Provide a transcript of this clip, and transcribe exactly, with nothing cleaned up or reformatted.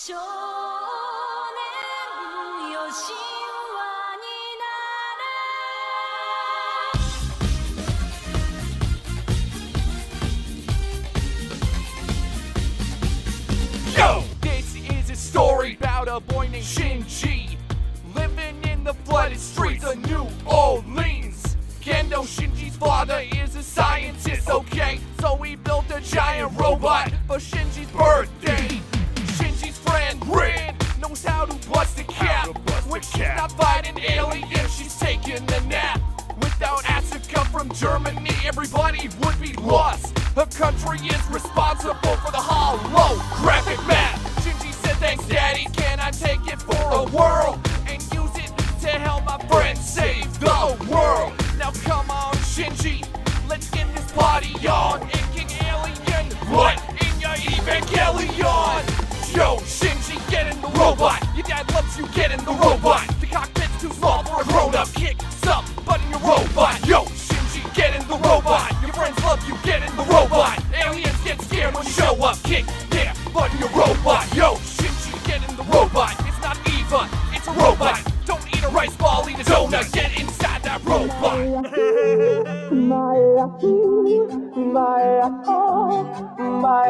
少年よ神話になれ Yo! This is a story about a boy named Shinji living in the flooded streets of New Orleans. Kendo Shinji's father is a scientist, okay? So he built a giant robot for Shinji's birthday. Shinji's friend Rin knows how to bust a cap. When she's not fighting aliens, she's taking a nap. Without Asuka from Germany, everybody would be lost. Her country is responsible for the holographic map. Shinji said, thanks daddy, can I take it for a whirl? And use it to help my friends save the world. Now come on Shinji, let's get this party on. And King Alien, what in your Evangelion? Yo, Shinji, get in the robot. Your dad loves you, get in the robot. The cockpit's too small for a grown-up. Kick some butt in your robot. Yo, Shinji, get in the robot. Your friends love you, get in the robot. Aliens get scared when you show up. Kick their butt in your robot. Yo, Shinji, get in the robot. It's not Eva, it's a robot. Don't eat a rice ball, eat a donut. Get inside that robot. My, my, oh, my.